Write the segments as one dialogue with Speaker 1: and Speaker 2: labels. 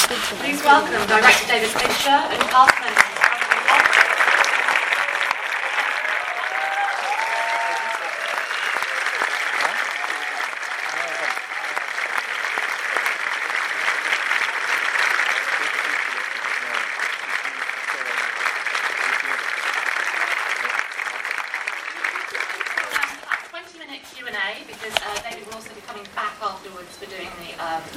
Speaker 1: Please welcome Director David Fincher and cast members. Q&A, because David will also be coming back afterwards for doing the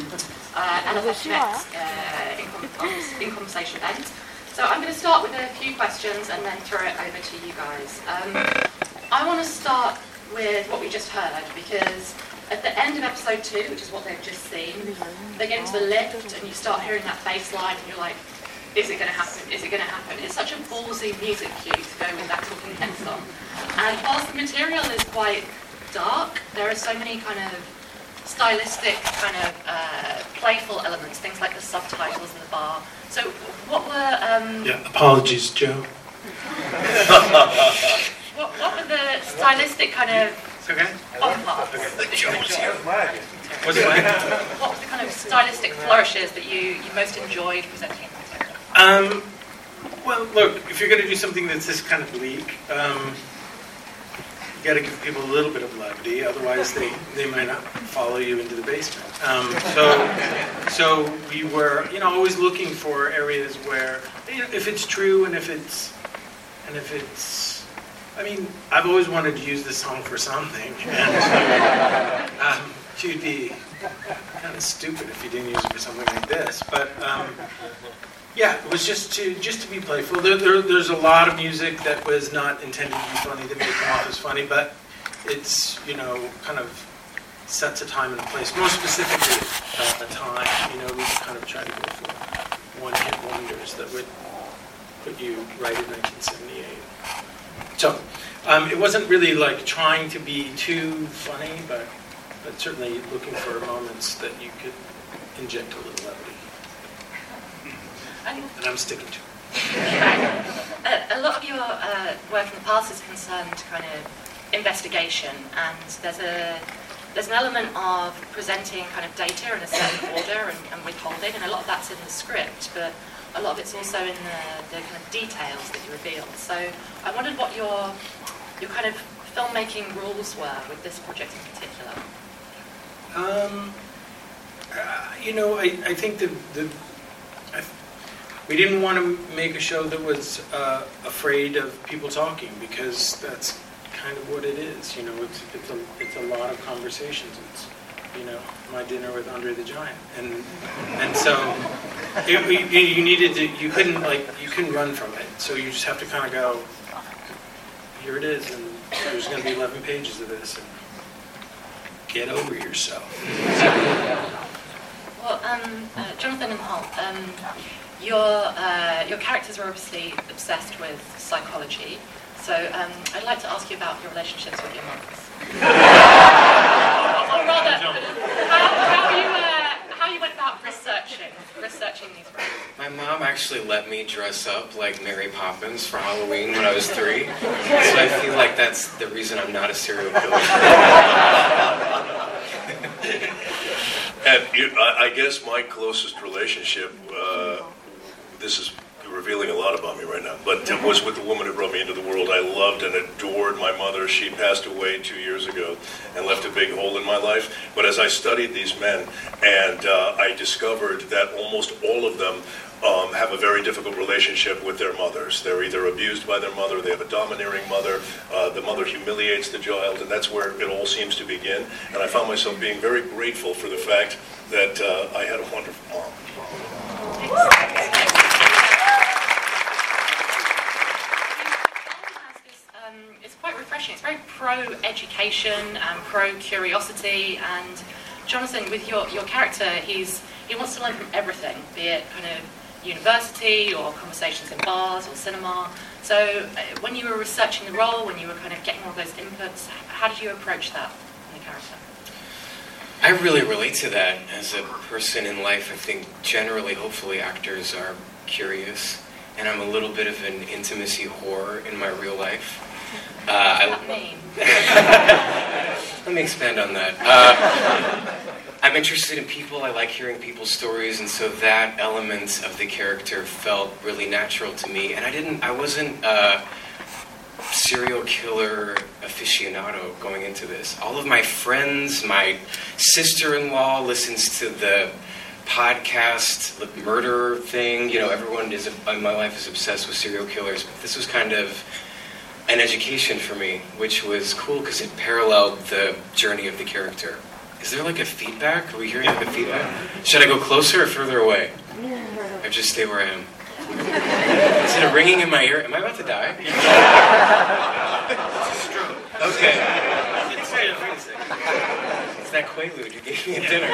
Speaker 1: NFX in conversation event. So I'm going to start with a few questions and then throw it over to you guys. I want to start with what we just heard, because at the end of episode 2, which is what they've just seen, they get into the lift and you start hearing that bass line and you're like, is it going to happen? Is it going to happen? It's such a ballsy music cue to go with that Talking Heads song. And whilst the material is quite dark, there are so many kind of stylistic, kind of playful elements, things like the subtitles in the bar. So what were...
Speaker 2: apologies, Joe.
Speaker 1: what were the stylistic kind of...
Speaker 2: Okay.
Speaker 1: Fun parts that you enjoyed?
Speaker 2: What's it like?
Speaker 1: What were the kind of stylistic flourishes that you most enjoyed presenting?
Speaker 2: Well, look, if you're going to do something that's this kind of bleak, you got to give people a little bit of levity, otherwise they might not follow you into the basement. So we were, always looking for areas where, if it's true and if it's, I mean, I've always wanted to use this song for something, and you'd be kind of stupid if you didn't use it for something like this. But it was just to be playful. There's a lot of music that was not intended to be funny that may come off as funny, but it's kind of sets a time and a place. More specifically, a time. We kind of try to go for one-hit wonders that would put you right in 1978. So it wasn't really like trying to be too funny, but certainly looking for moments that you could inject a little levity. And I'm sticking to it.
Speaker 1: A lot of your work in the past is concerned kind of investigation, and there's an element of presenting kind of data in a certain order and withholding, and a lot of that's in the script, but a lot of it's also in the kind of details that you reveal. So I wondered what your kind of filmmaking rules were with this project in particular.
Speaker 2: I think we didn't want to make a show that was afraid of people talking, because that's kind of what it is. It's a lot of conversations. It's my dinner with Andre the Giant, and so you couldn't run from it. So you just have to kind of go, here it is, and there's going to be 11 pages of this, and get over yourself.
Speaker 1: Well, Jonathan and Holt, your characters are obviously obsessed with psychology, so I'd like to ask you about your relationships with your mothers. Or rather, how you went about researching these roles.
Speaker 3: My mom actually let me dress up like Mary Poppins for Halloween when I was 3, so I feel like that's the reason I'm not a serial killer.
Speaker 4: And I guess my closest relationship, this is revealing a lot about me right now, but it was with the woman who brought me into the world. I loved and adored my mother. She passed away 2 years ago and left a big hole in my life. But as I studied these men, and I discovered that almost all of them have a very difficult relationship with their mothers. They're either abused by their mother, they have a domineering mother, the mother humiliates the child, and that's where it all seems to begin. And I found myself being very grateful for the fact that I had a wonderful mom.
Speaker 1: It's quite refreshing. It's very pro-education and pro-curiosity. And Jonathan, with your character, he wants to learn from everything, be it kind of university or conversations in bars or cinema. So when you were researching the role, when you were kind of getting all those inputs, how did you approach that in the character?
Speaker 3: I really relate to that as a person in life. I think generally, hopefully, actors are curious, and I'm a little bit of an intimacy whore in my real life.
Speaker 1: What does that mean?
Speaker 3: Let me expand on that. I'm interested in people. I like hearing people's stories, and so that element of the character felt really natural to me. And I wasn't a serial killer aficionado going into this. All of my friends, my sister-in-law listens to the podcast, the murder thing. You know, everyone in my life is obsessed with serial killers. But this was kind of an education for me, which was cool because it paralleled the journey of the character. Is there like a feedback? Are we hearing the feedback? Should I go closer or further away? Or just stay where I am? Is it a ringing in my ear? Am I about to die? Okay. It's that Quaalude you gave me at dinner.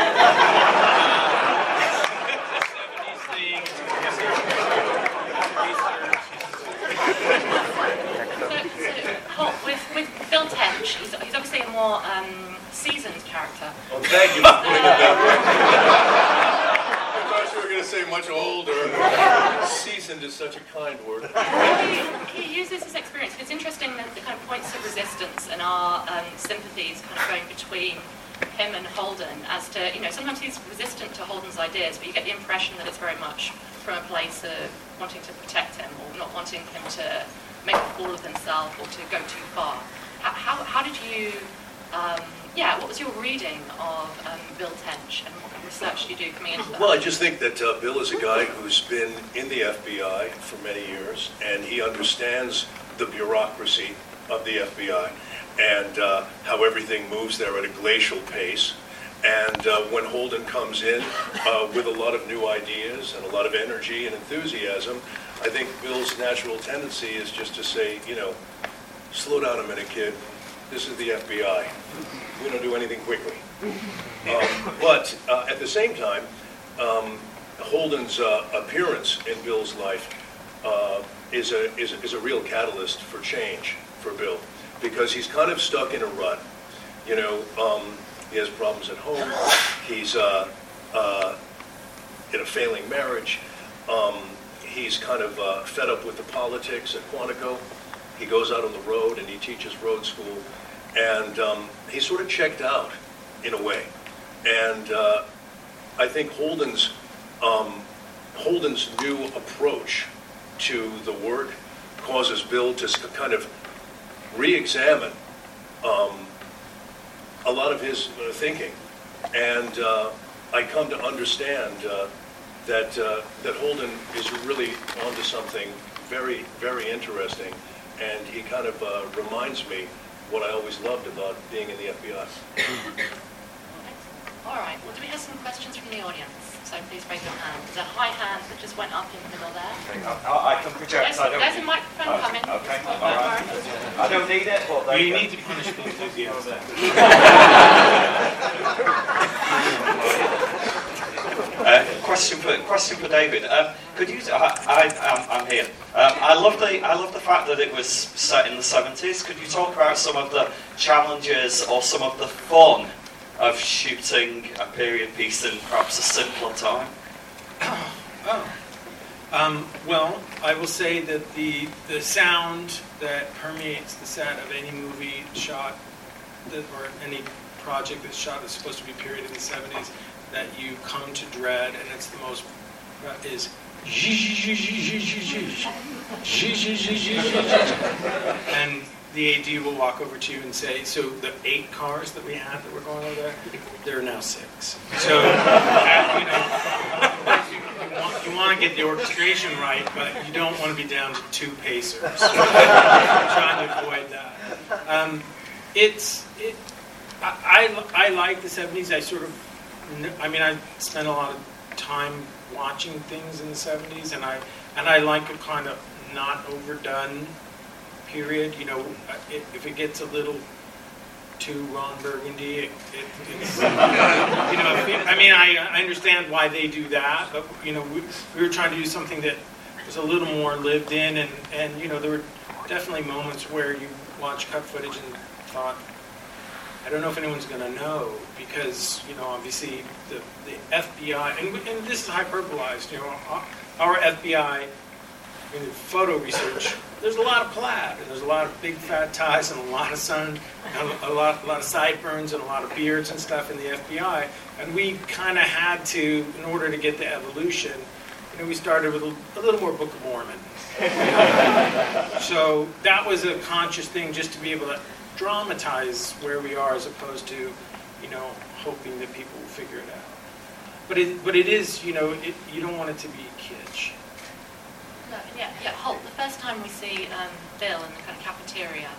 Speaker 1: With Bill Tench, he's obviously a more seasoned character.
Speaker 4: Well, thank you for putting it that way. I thought you were going to say much older. Seasoned is such a kind word.
Speaker 1: He uses his experience. It's interesting that the kind of points of resistance and our sympathies kind of going between him and Holden as to, you know, sometimes he's resistant to Holden's ideas, but you get the impression that it's very much from a place of wanting to protect him or not wanting him to make a fool of himself or to go too far. How did you, what was your reading of Bill Tench and what kind of research did you do coming into that?
Speaker 4: Well, I just think that Bill is a guy who's been in the FBI for many years, and he understands the bureaucracy of the FBI and how everything moves there at a glacial pace. And when Holden comes in with a lot of new ideas and a lot of energy and enthusiasm, I think Bill's natural tendency is just to say, you know, slow down a minute, kid. This is the FBI. We don't do anything quickly. But at the same time, Holden's appearance in Bill's life is a real catalyst for change for Bill, because he's kind of stuck in a rut. You know, he has problems at home. He's in a failing marriage. He's kind of fed up with the politics at Quantico. He goes out on the road and he teaches road school. And he's sort of checked out in a way. And I think Holden's new approach to the work causes Bill to kind of re-examine a lot of his thinking. And I come to understand that Holden is really onto something very, very interesting, and he kind of reminds me what I always loved about being in the FBI.
Speaker 1: All right. Well, do we have some questions from the audience? So please raise your hand. There's a high hand that just went up in the middle there.
Speaker 5: I can project.
Speaker 1: There's a microphone coming.
Speaker 5: Okay. All right. I don't need it. But
Speaker 2: You need to punish the enthusiasm.
Speaker 5: Question for David. Could you? I'm here. I love the fact that it was set in the 70s. Could you talk about some of the challenges or some of the fun of shooting a period piece in perhaps a simpler time?
Speaker 2: Well, I will say that the sound that permeates the set of any movie shot or any project that's shot that's supposed to be period in the 70s that you come to dread, and it's the most is and the AD will walk over to you and say, so the 8 cars that we had that were going over there, there are now 6. So you want to get the orchestration right, but you don't want to be down to 2 pacers. I'm trying to avoid that. I like the 70s. I spent a lot of time watching things in the 70s, and I like a kind of not overdone period. You know, if it gets a little too Ron Burgundy, it's I understand why they do that, but we were trying to do something that was a little more lived in, and there were definitely moments where you watch cut footage and thought, I don't know if anyone's going to know, because obviously the FBI, and this is hyperbolized. Our FBI in the photo research, there's a lot of plaid, and there's a lot of big fat ties, and a lot of sun, and a lot of sideburns, and a lot of beards and stuff in the FBI. And we kind of had to, in order to get the evolution, we started with a little more Book of Mormon. So that was a conscious thing, just to be able to dramatize where we are, as opposed to, hoping that people will figure it out. But it is, you don't want it to be kitsch.
Speaker 1: No, yeah. Holt, the first time we see Bill in the kind of cafeteria,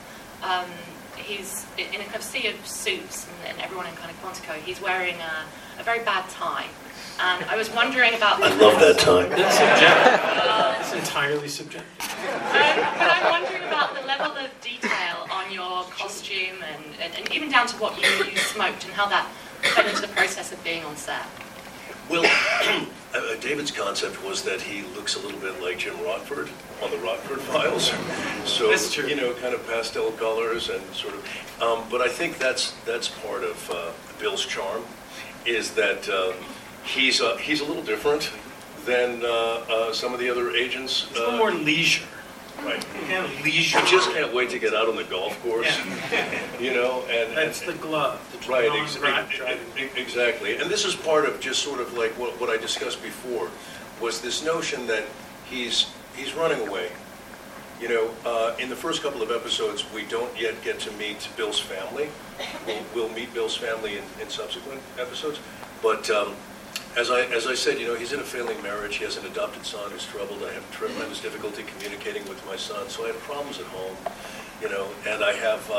Speaker 1: he's in a kind of sea of suits, and everyone in kind of Quantico, he's wearing a very bad tie. And I was wondering about...
Speaker 4: I love that tie.
Speaker 2: That's subjective. It's entirely subjective.
Speaker 1: But I'm wondering about the level of detail on your costume, and even down to what you smoked, and how that fed into the process of being on set.
Speaker 4: Well, David's concept was that he looks a little bit like Jim Rockford on the Rockford Files. So,
Speaker 2: That's true.
Speaker 4: Kind of pastel colors and sort of. But I think that's part of Bill's charm, is that he's a little different than some of the other agents.
Speaker 2: It's a little more leisure.
Speaker 4: Right.
Speaker 2: Leisure.
Speaker 4: You just can't wait to get out on the golf course.
Speaker 2: Yeah.
Speaker 4: And
Speaker 2: that's the glove. The
Speaker 4: right,
Speaker 2: driving.
Speaker 4: exactly. And this is part of just sort of like what I discussed before, was this notion that he's running away. In the first couple of episodes, we don't yet get to meet Bill's family. We'll meet Bill's family in subsequent episodes. But as I said, he's in a failing marriage. He has an adopted son who's troubled. I have tremendous difficulty communicating with my son, so I have problems at home. And I have.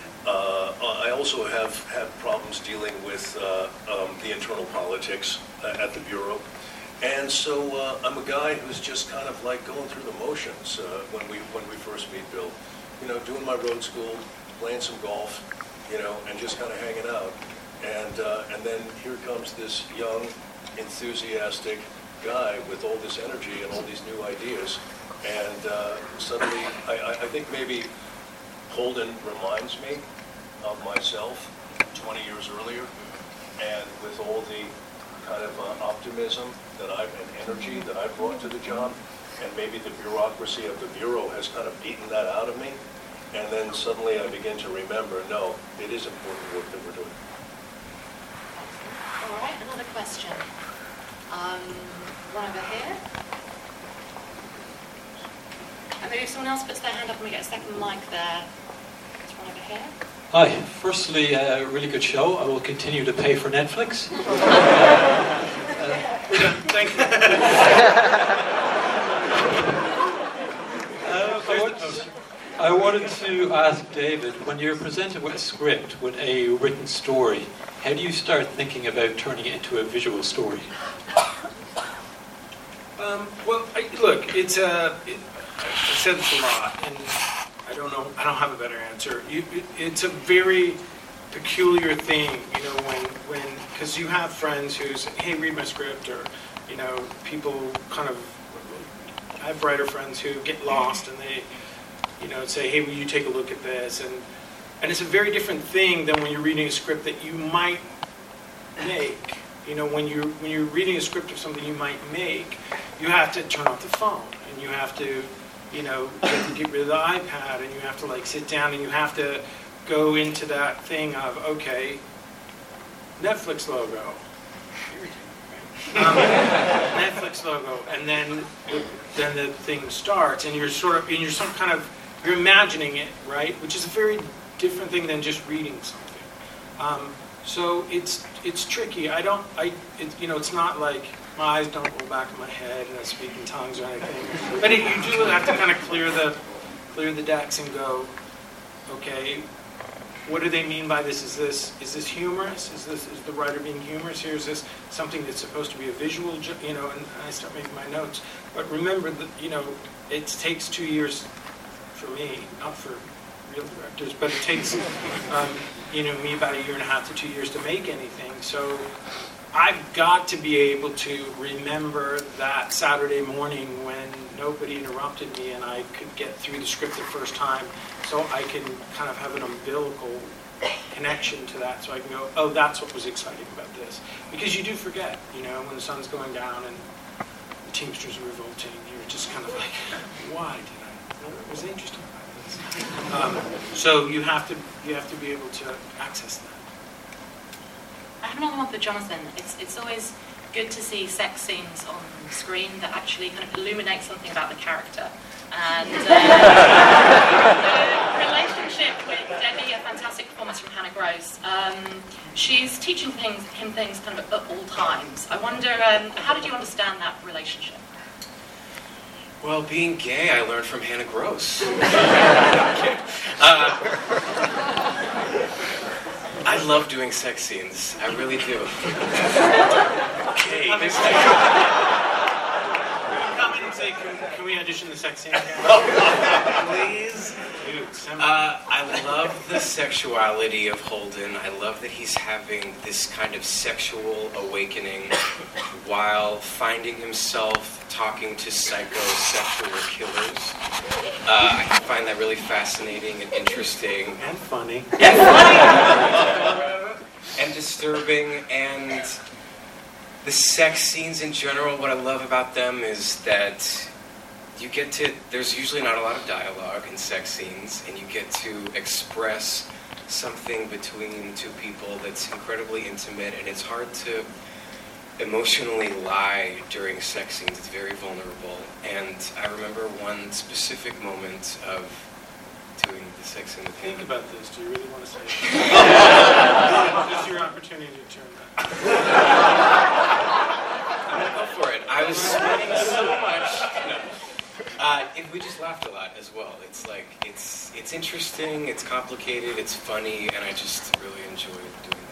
Speaker 4: I also have had problems dealing with the internal politics at the Bureau. And so I'm a guy who's just kind of like going through the motions when we first meet Bill. Doing my road school, playing some golf, and just kind of hanging out. And then here comes this young, enthusiastic guy with all this energy and all these new ideas. And suddenly, I think maybe Holden reminds me of myself 20 years earlier, and with all the kind of optimism and energy that I brought to the job, and maybe the bureaucracy of the Bureau has kind of beaten that out of me, and then suddenly I begin to remember, no, it is important work that we're doing.
Speaker 1: All right, another question. One over here. And maybe if someone else puts their hand up and we get a second mic there. There's one over here.
Speaker 6: Hi. Firstly, a really good show. I will continue to pay for Netflix.
Speaker 2: Thank you.
Speaker 6: I wanted to ask David, when you're presented with a script, with a written story, how do you start thinking about turning it into a visual story?
Speaker 2: Well, look, I said this a lot, and I don't have a better answer. It's a very peculiar thing, because you have friends who say, hey, read my script, or, people kind of, I have writer friends who get lost, and they, say, hey, will you take a look at this? And it's a very different thing than when you're reading a script that you might make. When you're reading a script of something you might make, you have to turn off the phone, and you have to, you have to get rid of the iPad, and you have to sit down, and you have to go into that thing of, okay, Netflix logo, Netflix logo, and then the thing starts, and you're you're imagining it, right? Which is a very different thing than just reading something. So it's tricky. It's not like my eyes don't roll back in my head and I speak in tongues or anything. But you do have to kind of clear the decks and go, okay, what do they mean by this? Is this humorous? Is the writer being humorous here? Is this something that's supposed to be a visual? And I start making my notes. But remember that it takes 2 years for me, not for real directors, but it takes me about 1.5 years to 2 years to make anything. So I've got to be able to remember that Saturday morning when nobody interrupted me and I could get through the script the first time, so I can kind of have an umbilical connection to that, so I can go, oh, that's what was exciting about this. Because you do forget, when the sun's going down and Teamsters Revolting. You're just kind of like, why did I? What was interesting about this? So you have to be able to access that.
Speaker 1: I have another one for Jonathan. It's always good to see sex scenes on screen that actually kind of illuminate something about the character. And the relationship with Debbie, a fantastic performance from Hannah Gross. She's teaching him things kind of at all times. I wonder, how did you understand that relationship?
Speaker 3: Well, being gay, I learned from Hannah Gross. I love doing sex scenes. I really do. Okay.
Speaker 2: Come in and say, can we audition the sex scene again? Please? Dude,
Speaker 3: I love the sexuality of Holden. I love that he's having this kind of sexual awakening while finding himself talking to psychosexual killers. I find that really fascinating and interesting.
Speaker 2: And funny.
Speaker 3: And disturbing. And the sex scenes in general, what I love about them is that there's usually not a lot of dialogue in sex scenes, and you get to express something between two people that's incredibly intimate, and it's hard to emotionally lie during sex scenes. It's very vulnerable. And I remember one specific moment of doing the sex scene with him.
Speaker 2: Think about this. Do you really want to say it? This is your opportunity to turn that.
Speaker 3: I'm going to go for it. I was sweating so much. No. We just laughed a lot as well. It's like, it's interesting, it's complicated, it's funny, and I just really enjoyed doing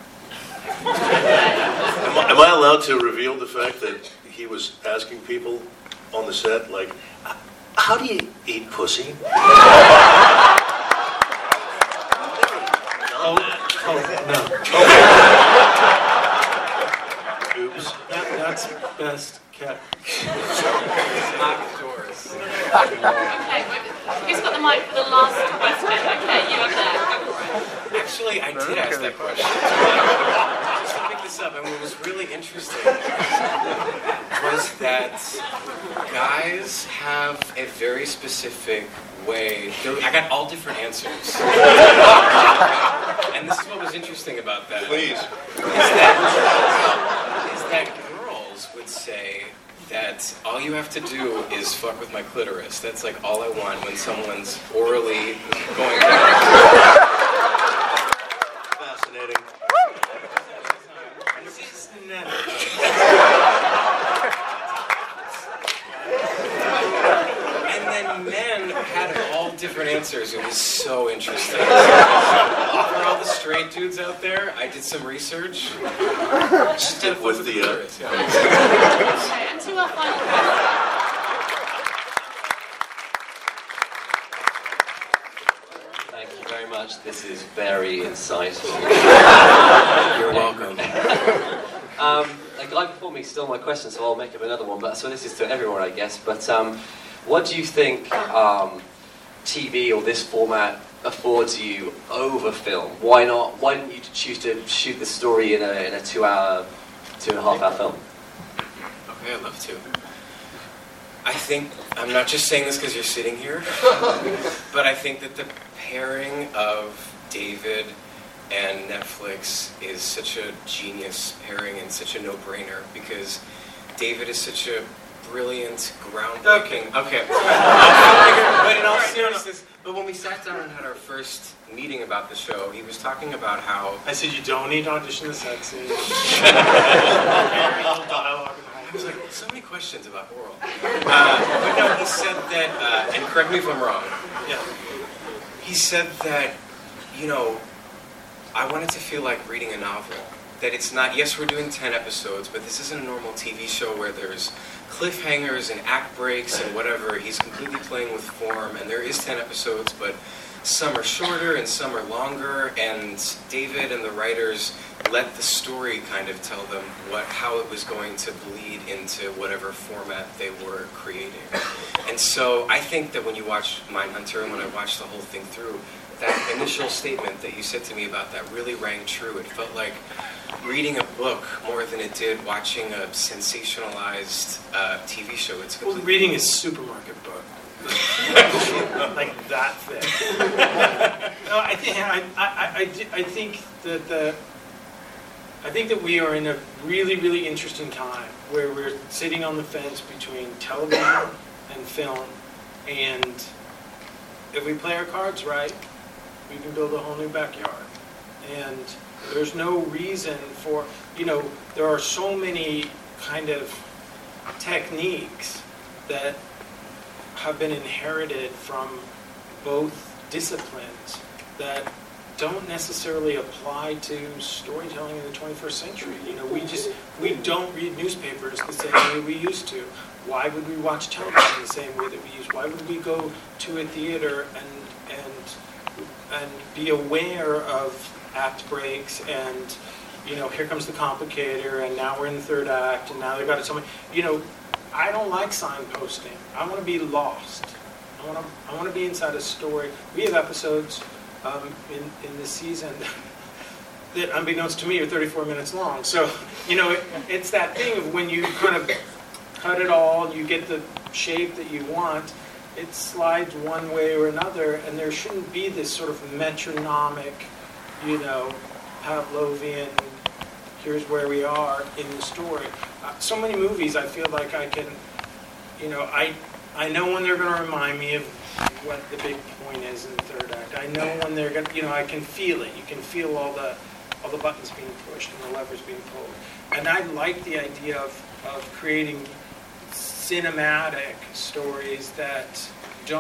Speaker 3: that.
Speaker 4: Am I allowed to reveal the fact that he was asking people on the set, like, how do you eat pussy?
Speaker 2: No.
Speaker 4: Oops.
Speaker 2: That's best kept.
Speaker 3: Locked doors.
Speaker 1: Okay, who's got the mic for the last question? Okay, you up there. Go for it.
Speaker 3: Actually, I did ask that question. Just to pick this up, and what was really interesting was that guys have a very specific way. I got all different answers. And this is what was interesting about that.
Speaker 4: Please.
Speaker 3: Is that girls would say that all you have to do is fuck with my clitoris. That's like all I want when someone's orally going back.
Speaker 4: Fascinating.
Speaker 3: And then men had all different answers. It was so interesting. For all the straight dudes out there, I did some research.
Speaker 4: Stick with the
Speaker 3: clitoris, yeah.
Speaker 1: Okay, and to our final question.
Speaker 7: Thank you very much. This is very insightful.
Speaker 3: You're welcome.
Speaker 7: A guy before me stole my question, so I'll make up another one. But so this is to everyone, I guess. But what do you think TV or this format affords you over film? Why not? Why didn't you choose to shoot the story in a 2-hour, 2.5-hour film?
Speaker 3: Okay, I'd love to. I think, I'm not just saying this because you're sitting here, but I think that the pairing of David and Netflix is such a genius pairing and such a no-brainer because David is such a brilliant, groundbreaking... Okay. But in all seriousness, but when we sat down and had our first meeting about the show, he was talking about how...
Speaker 2: I said, you don't need to audition the sex scene.
Speaker 3: I was like, so many questions about oral. But no, he said that, and correct me if I'm wrong,
Speaker 2: Yeah.
Speaker 3: he said that, you know, I wanted to feel like reading a novel. That it's not, yes, we're doing 10 episodes, but this isn't a normal TV show where there's cliffhangers and act breaks and whatever. He's completely playing with form, and there is 10 episodes, but some are shorter and some are longer, and David and the writers let the story kind of tell them how it was going to bleed into whatever format they were creating. And so I think that when you watch Mindhunter and when I watched the whole thing through, that initial statement that you said to me about that really rang true. It felt like reading a book more than it did watching a sensationalized TV show. It's
Speaker 2: Well,
Speaker 3: completely...
Speaker 2: reading a supermarket book. Like that thick. No, I think that we are in a really, really interesting time where we're sitting on the fence between television and film, and if we play our cards right, we can build a whole new backyard. And there's no reason for, there are so many kind of techniques that have been inherited from both disciplines that don't necessarily apply to storytelling in the 21st century. We don't read newspapers the same way we used to. Why would we watch television the same way that we used? Why would we go to a theater and be aware of act breaks and, here comes the complicator, and now we're in the third act, and now they've got it somewhere. I don't like signposting. I want to be lost. I want to be inside a story. We have episodes in this season that, unbeknownst to me, are 34 minutes long. So, it's that thing of when you kind of cut it all, you get the shape that you want, it slides one way or another, and there shouldn't be this sort of metronomic, Pavlovian, here's where we are in the story. So many movies, I feel like I can, I know when they're going to remind me of what the big point is in the third act. I know when they're going to, I can feel it. You can feel all the buttons being pushed and the levers being pulled. And I like the idea of creating cinematic stories that you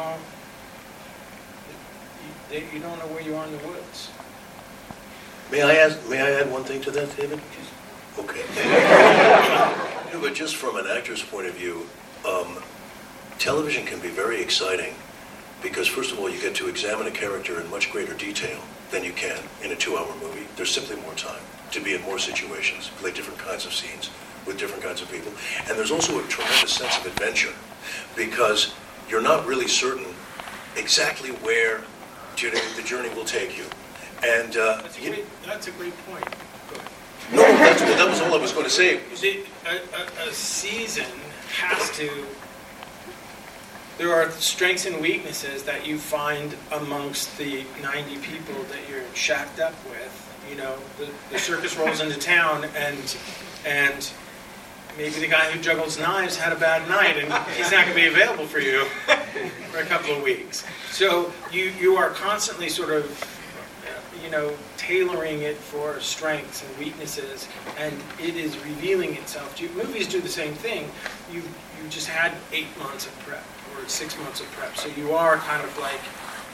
Speaker 2: don't know where you are in the woods.
Speaker 4: May I add one thing to that, David? Okay. But just from an actor's point of view, television can be very exciting because, first of all, you get to examine a character in much greater detail than you can in a 2-hour movie. There's simply more time to be in more situations, play different kinds of scenes with different kinds of people. And there's also a tremendous sense of adventure because you're not really certain exactly where the journey will take you. And
Speaker 2: that's a great point.
Speaker 4: No, that was all I was going to say.
Speaker 2: A season has to... There are strengths and weaknesses that you find amongst the 90 people that you're shacked up with. The circus rolls into town, and maybe the guy who juggles knives had a bad night, and he's not going to be available for you for a couple of weeks. So you are constantly sort of, tailoring it for strengths and weaknesses, and it is revealing itself to you. Movies do the same thing. You just had 8 months of prep or 6 months of prep, so you are kind of like,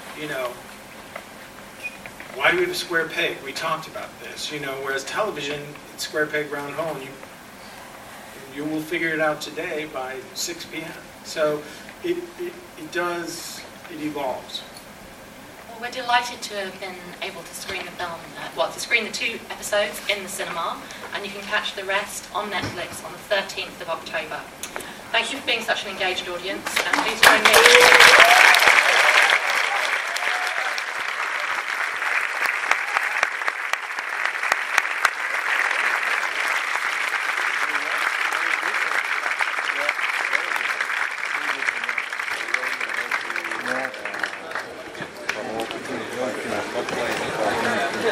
Speaker 2: why do we have a square peg? We talked about this, whereas television, it's square peg, round hole, and you will figure it out today by 6 p.m. So it evolves.
Speaker 1: Well, we're delighted to have been able to screen the film, to screen the 2 episodes in the cinema, and you can catch the rest on Netflix on the 13th of October. Thank you for being such an engaged audience, and please join me.